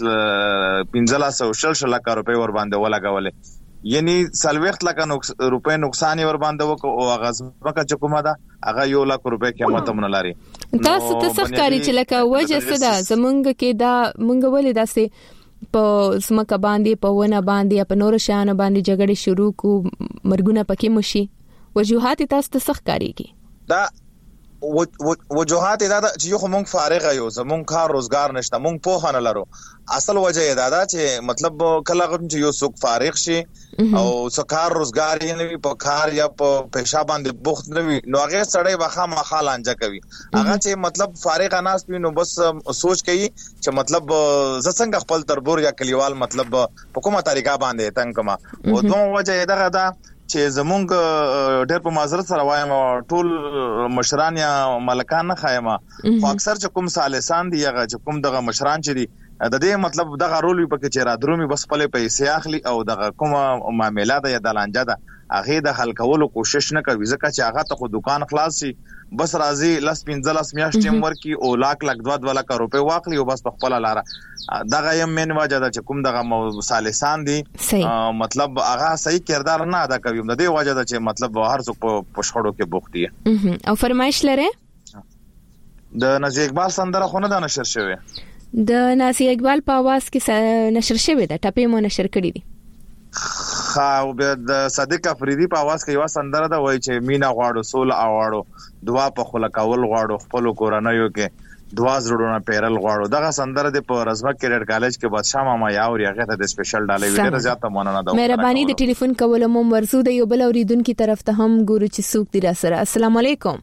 لک روپے ور باندې ولګولې یعنی سلوخت لک روپے نقصان ور باندې وک او هغه زمکه کومه ده هغه 1 لک روپے قیمت هم نه لري تاسو تسخکاری چې لکه وجه صدا زمونږ کې دا مونږ ولې داسې په زمکه باندې په ونه باندې په نور شان باندې جګړه شروع کو مرګونه پکې مشي وجوهات تاسو تسخکاری کی دا وجوهات دا چې یو مونږ فارغ یو زمونږ کار روزګار نشته مونږ په نه لرو اصل وجه دا چې مطلب کله چې یو څوک فارغ شي او سکار روزګار یې نه وي په کار یا په پیسې باندې بوخت نه وي نو هغه سړی واخا مخال انجا کوي هغه چې مطلب فارغ ناس وي نو بس سوچ کوي چې مطلب ز څنګه خپل تربور یا کلیوال مطلب په کومه طریقه باندې تنګ کما او دوه وجه دا چې زمونږ ډېر په معذرت سره وایم ټول مشران یا ملکان نه خایمه خو اکثر چې کوم سالسان دي هغه چې کوم دغه مشران چې دي د دې مطلب دغه رول وي پکې چې را درومي بس خپل پیسې اخلي او دغه کومه معاملات یا د لانجه ده هغه د حل کولو کوشش نه کوي ځکه چې هغه ته خو دکان خلاص شي بس راځي لس 15 میاشتې ورکی او لاک 2 لک روپے واخلي او بس خپل لاره دغه یم من وجه ده چې کوم دغه سالسان دي مطلب هغه صحیح کردار نه ادا کوي د دې وجه ده چې مطلب هر څوک په شخړو کې بوخت دي او فرمایش لره د نازي اقبال سندره خو نه ده نشر شوی د نازي اقبال په आवाज کې نشر شوی ده ټپې مو نشر کړی دي خو د صادق افریدي په आवाज کې یو سندره ده وای چې مینا غواړو سول اواړو دعا په خلکاول غواړو خپل کورنیو کې دعا زړونه پیرل غواړو دغه سندره د په رزمک کیډر کالج کې بادشاہ ماما یاور یغه ته د سپیشل ډالې ویډیو زیاته مونږ نه دا مهرباني د ټلیفون کول مو ورزو د یو بل اوریدونکو طرف ته هم ګورو چې سوق دی را سره السلام علیکم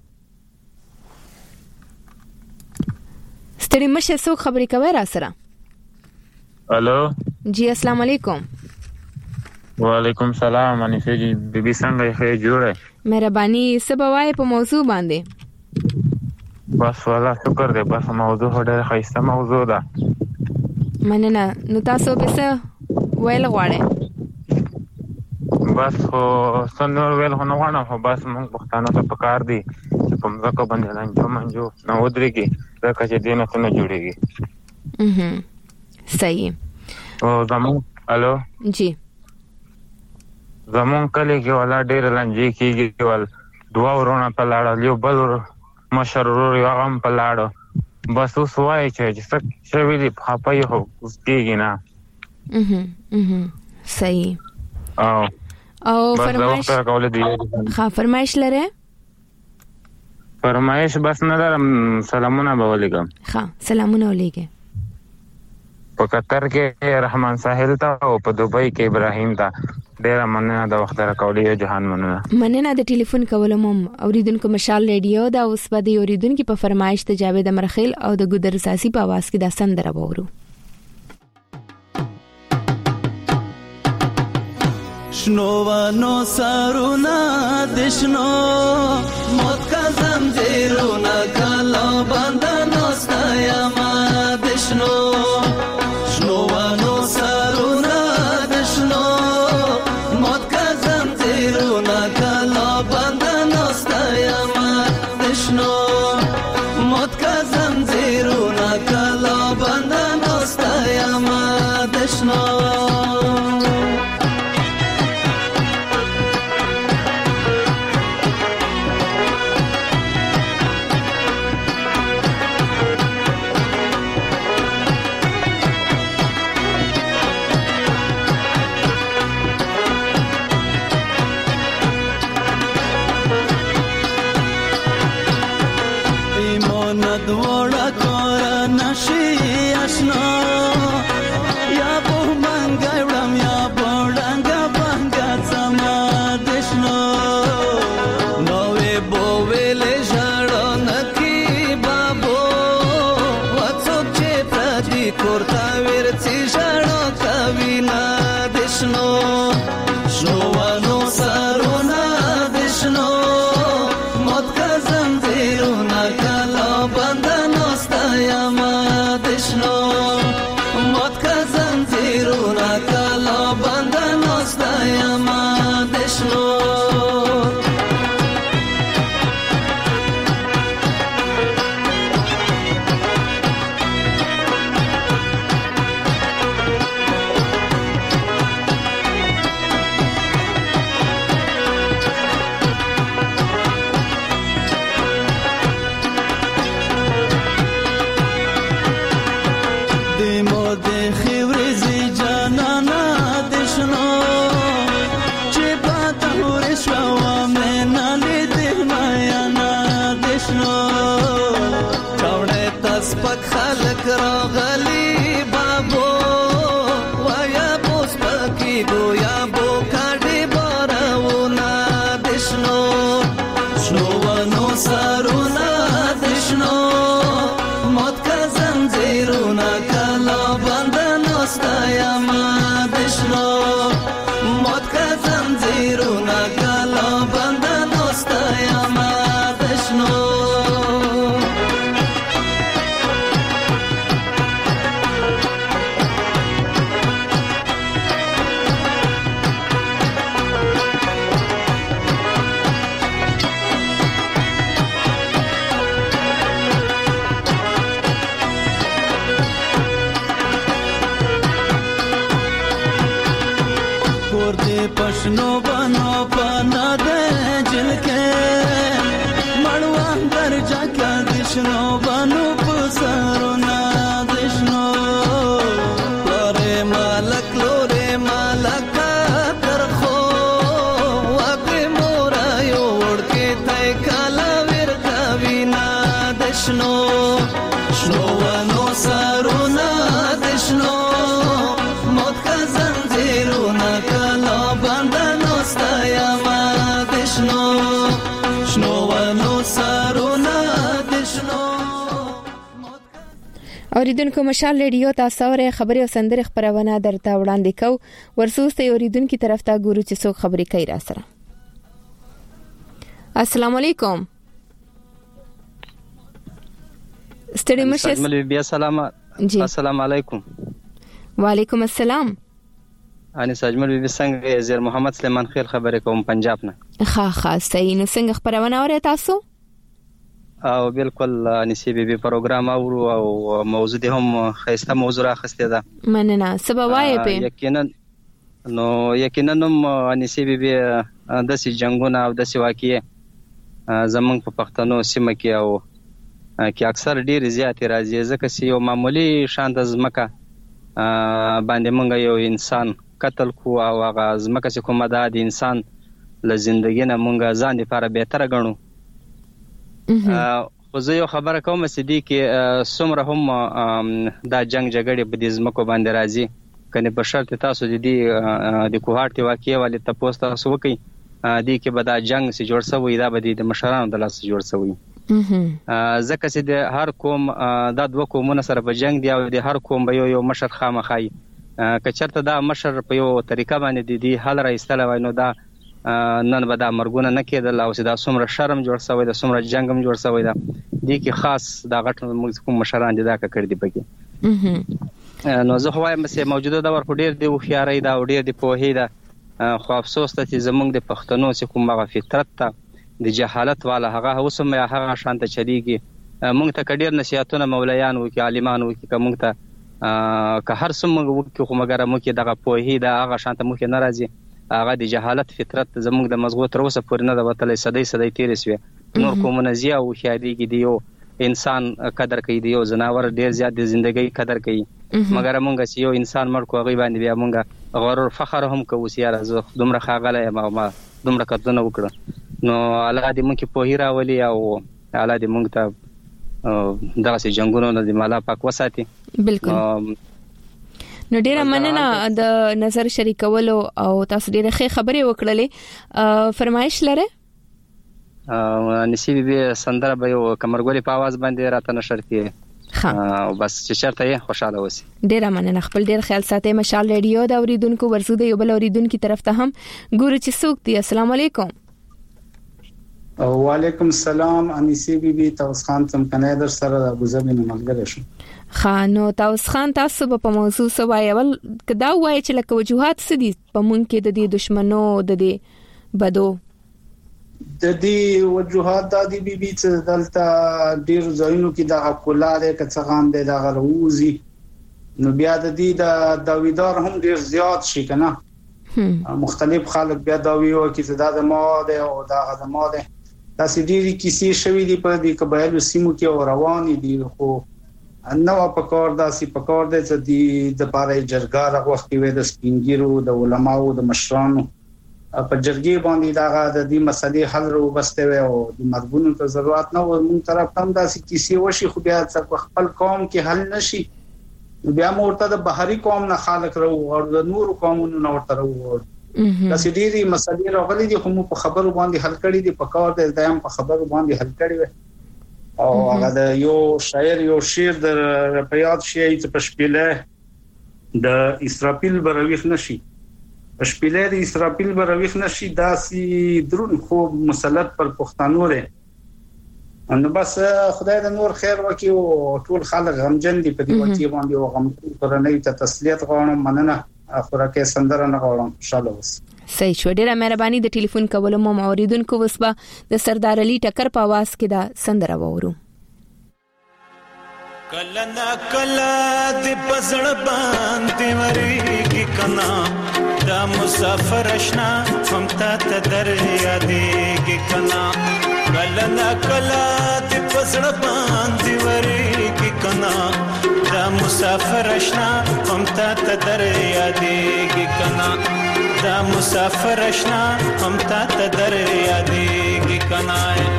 ستړي مشه سوق خبرې کوي را سره الو جی السلام علیکم وعلیکم سلام انیفه جی بیبي څنګه ښه جوړه مهرباني سبوای په موضوع باندې بس والله شکر دې بس موضوع ډېر ښایسته موضوع ده مننه نو تاسو به څه ویل غواړئ بس خو څنګه ویل خو نه غواړم خو بس موږ پښتانه ته پکار دي چې په ځکه باندې لنجو نو ودرېږي ځکه چې دینه څه نه جوړېږي صحیح او زمون الو جی زمون کلی کې ولا ډېر لنجې کېږي ول دوا ورونه په لاړه یو بل مشر ورور یو هغه په لاړه بس اوس وایي چې څه شوي دي خپه یې خو کېږي نه صحیح او فرمایش لره فرمایش بس نه لرم سلامونه به ولیکم سلامونه ولیکم په قطر کې رحمان ساحل ته او په دوبۍ کې ابراهیم ته ډیر مننه د وخت راکولې جهان مننه د ټلیفون کولم اوریدونکو مشال ریډیو دا اوس په د اوریدونکو په فرمایش ته جاوید امرخیل او د ګودر ساسي په आवाज کې دا سندره وورو شنوانو سارونا دشنو موت کا زنجیرونا کلا بندنو ستایما دشنو شنوانو سارونا دشنو موت کا زنجیرونا کلا بندنو ستایما دشنو موت کا زنجیرونا کلا بندنو ستایما دشنو نوستا ما دشنو موت کا زنجیرونه کلا بند نوستا ما دشنو पशनो बनो पना दे जिलके मड़वान दर जाका दिशनो बनो पुसरो ना दिशनो लोरे मालक तरखो वाके मोरायो उड़के तय काला विरका विना दिशनो शनो वनो सारुना दिशनो मोत का जंजीरुना कला اوریدونکو مشال ریډیو تاسو ور خبري او سندره خبرونه درته وړاندې کو ورسوسته اوریدونکو طرف ته ګورو چې څوک خبري کوي را سره. السلام علیکم. ستړي مشه. ملي بیا سلام. السلام علیکم. وعلیکم السلام. اني ساجمل بي څنګه زیر محمد سلیمان خیل خبرې کوم پنجاب نه. ښه صحیح. نو څنګه خبرونه اورئ تاسو؟ او بالکل انسی بي پروګرام او موضوع دې هم خاصه موضوع راخسته ده. مننه. سبا وایې په یقینا نو انسی بي د سي جنگونه او د سي واقعي زمونږ په پښتنو سیمه کې او کې اکثر ډیر زیات راځي ځکه چې یو معمولی شان د زمکه باندې مونږ یو انسان قتل کو او هغه زمکه چې کومه د انسان له ژوندۍ نه مونږ ځان لپاره بهتره ګڼو. خو زه یو خبره کوم چې دی کې څومره هم دا جنگ جګړې په دې زمکو باندې راځي کنه په شرط تاسو د کوهارت واقعي والي تاسو تاسو وکي دی کې به دا جنگ سي جوړ شوی دا به د مشرانو د لاس جوړ شوی. ځکه چې د هر قوم دا دوه قومونه سره په جنگ دی او د هر قوم به یو مشر خامخای کچرته دا مشر په یو طریقه باندې دی حل راځتل وای نو دا نن به دا مرګونه نه کېدل او چې دا څومره شرم جوړ شوی دا څومره جنگم جوړ شوی دا دی کې خاص دا غټ کوم مشران دي دا کړی دی پکې. نو زه وایم چې موجوده دا ور ډیر دی خو خياري دا ډیر دی په هی دا خو افسوس ته چې زمونږ د پښتنو چې کومه فطرت ته د جهالت والا هغه اوسم هغه شانته چلیږي مونږ ته کډیر نصيحتونه مولایان او کې عالمان او کې مونږ ته که هر څومره وکړو خو مګر مونږ کې دغه په هی دا هغه شانته مونږ ناراضي هغه د جهالت فطرت زموږ د مزغو تر اوسه پورې نه د وتلې صدې تیر شوی. نور کومه زیه او خیالي کې دیو انسان قدر کوي دیو زناور ډیر زیات د ژوندۍ قدر کوي مګر مونږ چې یو انسان مړ کو غي باندې بیا مونږ غرور فخر هم کوو سیاره زه دومره خاغله ما دومره کتنه وکړه نو الله دې مونږ په هیرا ولي او الله دې مونږ ته دغه سي جنگونو نه د مالا پاک وساتي. بالکل. نو ډیره مننه د نظر شریکولو او تاسو ډیره ښه خبرې وکړلې. فرمایش لره نصیب به سندره به یو کمرګوري په आवाज باندې راته نشر کړي او بس چې شرط یې خوشاله وسی. ډیره مننه. خپل ډیر خیال ساتئ. مشال ریډیو دا اوریدونکو ورزو د یو بل اوریدونکو طرف ته هم ګورو چې څوک دی. السلام علیکم. وعلیکم السلام. انیسی بی توس خان تم کنه در سره د ابوظبی نه ملګری شو. خانو توس خان تاسو په موضوع سوای ول کدا وای چې لکه وجوهات سدي په مونږ کې د دې دشمنو د دې بدو د دې وجوهات د دې بي چې دلته ډیر ځایونو کې د اکولاده کڅغان د غروزي نو بیا د دې د داویدار هم ډیر زیات شي کنه مختلف خلک بیا داویو کې د ماده او د ماده تاسو ډیری کیسې شوې دي په دې قبایل سیمو کې روان دي خو نو په کار داسي په کار د دې د بارے جرګار وخت کې د سپینګیرو د علماو د مشرانو په جرګې باندې دا د دې مسلې حل رو بسته و او د مرګونو ته ضرورت نه و مون طرف هم داسي کیسې وشي خو بیا خپل قوم کې حل نشي بیا مورته د بهري قوم نه خالق رو او د نور قومونو نه ورته رو تاسو دې مسلې راغلي دي خو په خبرو باندې حل کړي دي په کار د دایم په خبرو باندې حل کړي او هغه د یو شاعر یو شعر د پیاد شي چې په شپله د اسرافیل برويخ نشي شپېلې د اسرافیل برويخ نشي داسي درون خو مسلط پر پښتنو لري نو بس خدای د نور خیر وکي او ټول خلک غمجن دي په دې وکی باندې او غم پرنۍ ته تسلیت غواړم مننه اخره کې سندره نه غواړم ان شاء الله. صحیح شو، ډیره مهرباني د ټلیفون کولو مو اوریدونکو وسبه د سردار علي ټکر په आवाज کې دا سندره وورو. کله نا کله د پزړ باندې وريږي کنا دا مسافر آشنا هم ته در یادېږي کنا کله نا کله د پزړ باندې وريږي کنا دا مسافر آشنا هم ته در یادېږي کنا دا مسافر آشنا هم ته در یادېږي کنا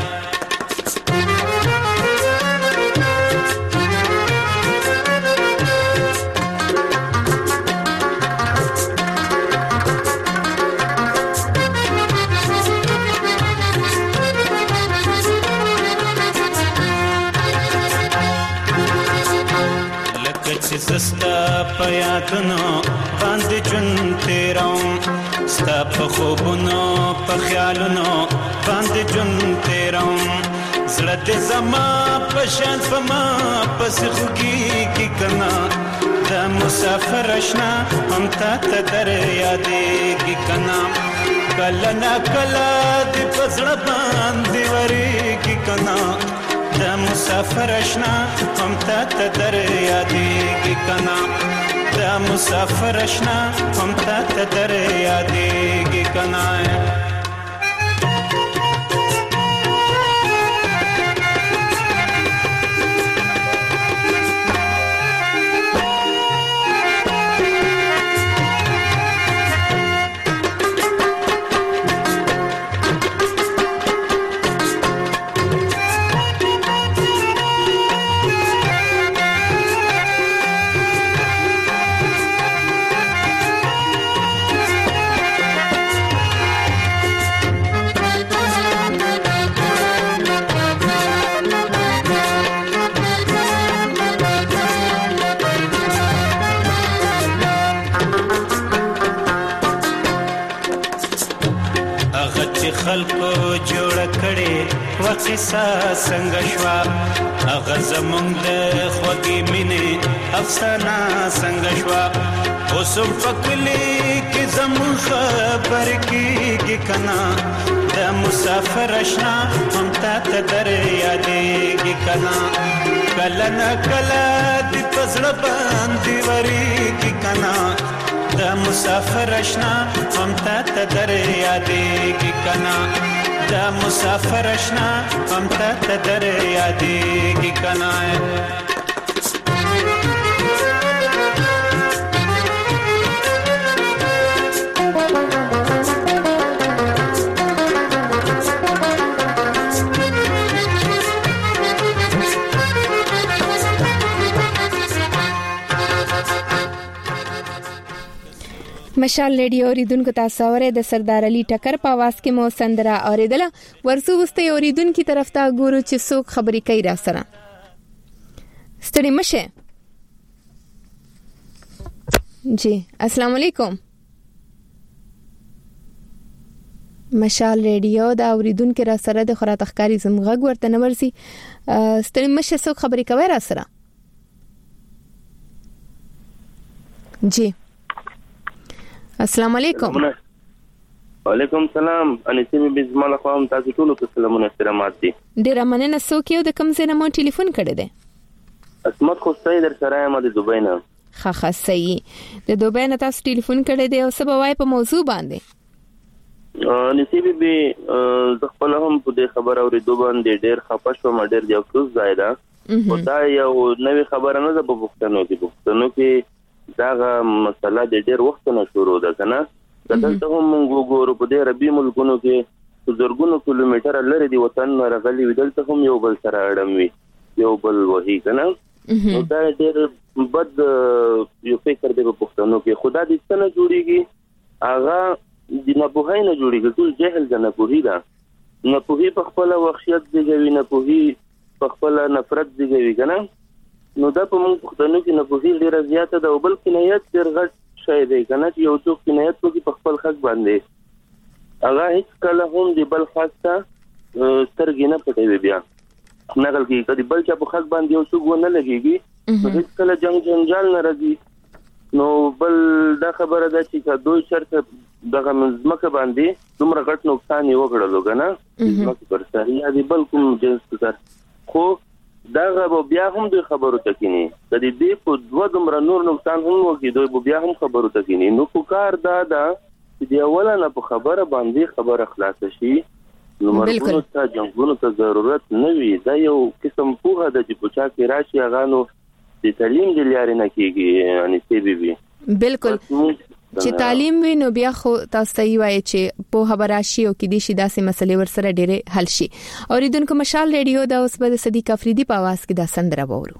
سستا پیاتونو باندې جون تیروم ستا په خوبونو په خیالونو باندې جون تیروم زړه دې زما په شان فما پس خوږي کی کنا دا مسافر آشنا هم ته در یادېږي کنا کله نا کله دې پزړه باندې وريږي کنا دا مسافر آشنا هم ته در یادېږي کنا دا مسافر آشنا هم ته در یادېږي کنا خلکو جوړ کړي وقصه څنګه شوا هغه زمونږ د خوږې مینې افسانه څنګه شوا اوس په کلی کې زمونږ خبر کېږي کنا د مسافر آشنا هم ته در یادېږي کنا کله نه کله د پزړه باندې وريږي کنا دا مسافر آشنا هم ته در یادېږي کنا دا مسافر آشنا هم ته در یادېږي کنا مشال ریډیو اوریدونکو تاسو اوره د سردار علي ټکر په आवाज کې مو سندره اوریدله ورسو وسته اوریدونکو طرف ته ګورو چې څوک خبري کوي را سره ستړي مشه جی السلام علیکم مشال ریډیو دا اوریدونکو را سره د خرات اخکاری زمغه ورته نورسي ستړي مشه څوک خبري کوي را سره جی السلام علیکم وعلیکم السلام انیسی می بزمال خواهم تاسو ټول ته سلامونه احترامات دي ډیر مننه څوک یو د کم ځای نه مو ټلیفون کړی دی اسمت خوستای در سره یم د دوبۍ نه ښه صحیح د دوبۍ نه تاسو ټلیفون کړی دی او څه به وای په موضوع باندې انیسی بي زه خپل هم په دې خبر اورېدو باندې ډیر خپه شوم ډیر د افسوس ځای ده او دا یو نوې خبره نه ده په پښتنو کې داغه مسله د ډیر وخت نه شروع ده کنه دلته هم موږ وګورو په دې عربي ملکونو کې زرګونو کیلومتر لري دی وطن راغلي ودلته هم یو بل سره اړم وي یو بل وਹੀ کنه نو دا ډیر بد یو فکر دی په پښتنو کې خدا دې څنګه جوړيږي هغه د نه په نه جوړيږي ټول جهل نه پوهی دا نه پوهی په خپل وخت دی نه پوهی په خپل نفرت دی کنه نو دا په موږ پښتنو کې نفوذ ډیره زیاته ده او بل کنایت ډیر غټ شی دی کنه چې یو څوک کنایت کوي په خپل حق باندې هغه هیڅ کله هم د بل حق ته سترګې نه پټوي بیا نقل کې کدي بل چا په حق باندې یو څوک ونه لګيږي نو هیڅ کله جنگ جنجال نه راځي نو بل دا خبره ده چې دوی چرته دغه مزمکه باندې دومره غټ نقصان یې وکړلو کنه مزمکه پر سر یا دی بل کوم جنس سره خو دا غو بیا هم د خبرو تکینی د دې په دوه دومره نور نقصان هم وکړي دوی بیا هم خبرو تکینی نو په کار دا چې دی اوله نه په خبره باندې خبره خلاص شي نو مرګونو ته جنگونو ته ضرورت نه وي دا یو قسم پوهه د چې په چا کې راشي هغه نو د تعلیم د لارې نه کیږي یعنی سی بي بي بالکل چې تعلیم وي نو بیا خو تاسو ته وایي چې په خبراشي او کې د شي داسې مسلې ورسره ډېره حل شي اوریدونکو مشال ریډیو دا اوس به صدیق افریدي په आवाज کې دا سندره وورو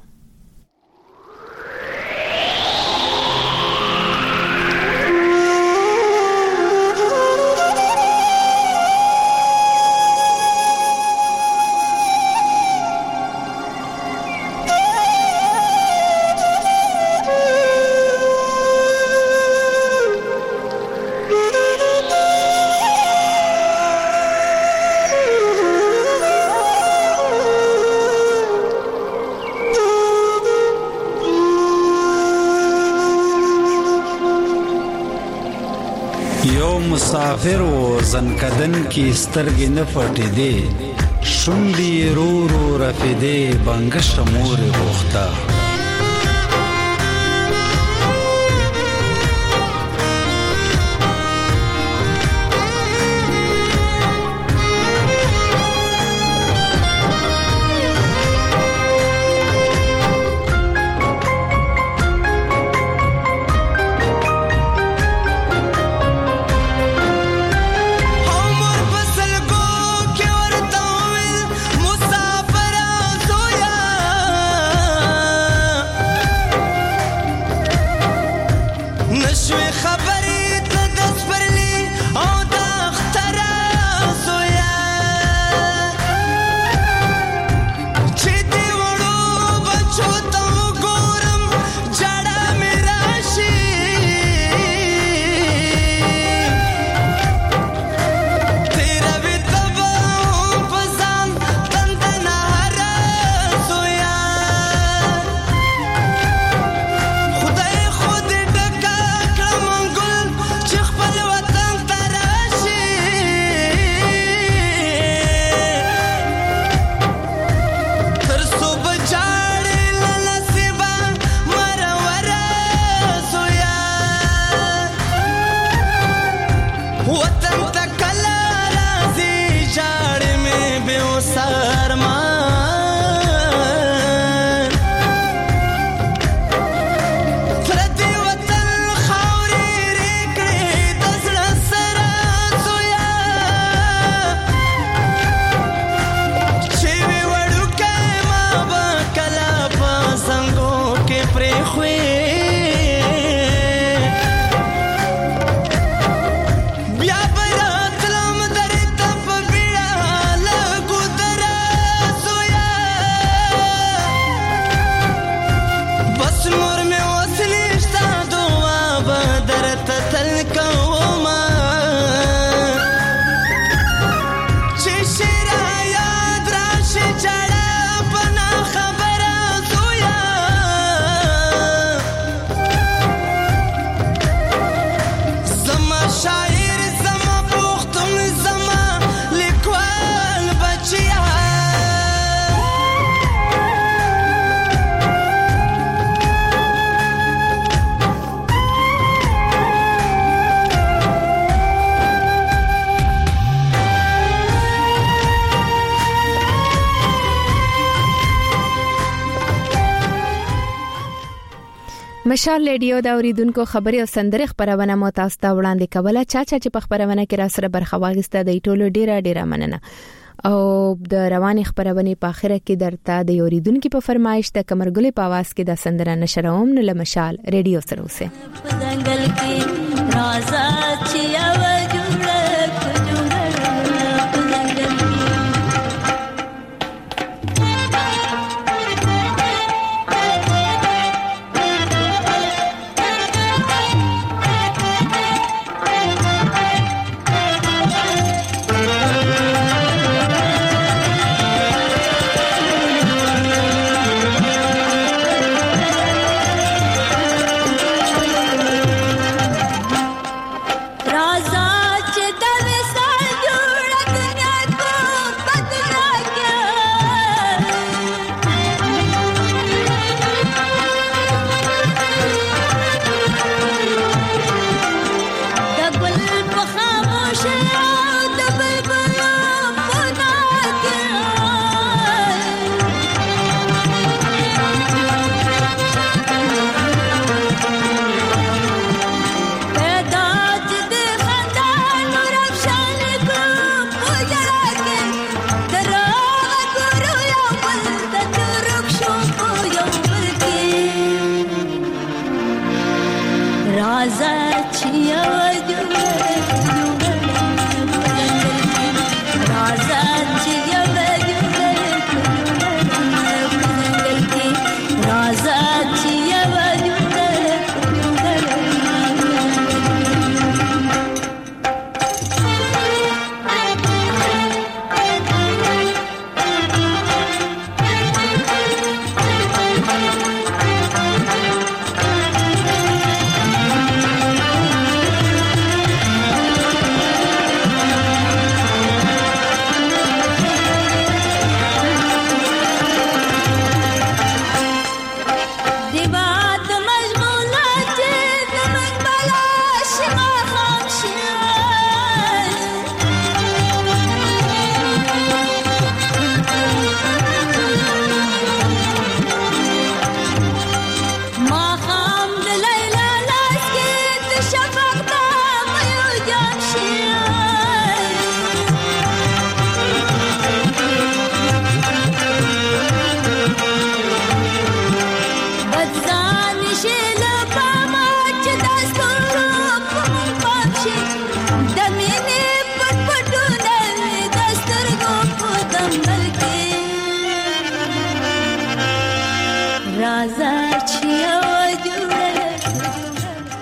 مسافر و زنکدن کی سترګې نه پټې دي شونډې رو رو رفیدې بنګش مور غوښتا مشال ریډیو دا اوریدونکو خبري او سندره خبرونه مو تاسو ته وړاندې کوله چې په خبرونه کې را سره برخه واغسته د ټولو ډیره مننه او د رواني خبرونه په اخره کې درته د اوریدونکو په فرمایش د کمرګلې په आवाज کې د سندره نشروم نو مشال ریډیو سره اوسه ځنګل کې رازا چې آزاد چی و جوړ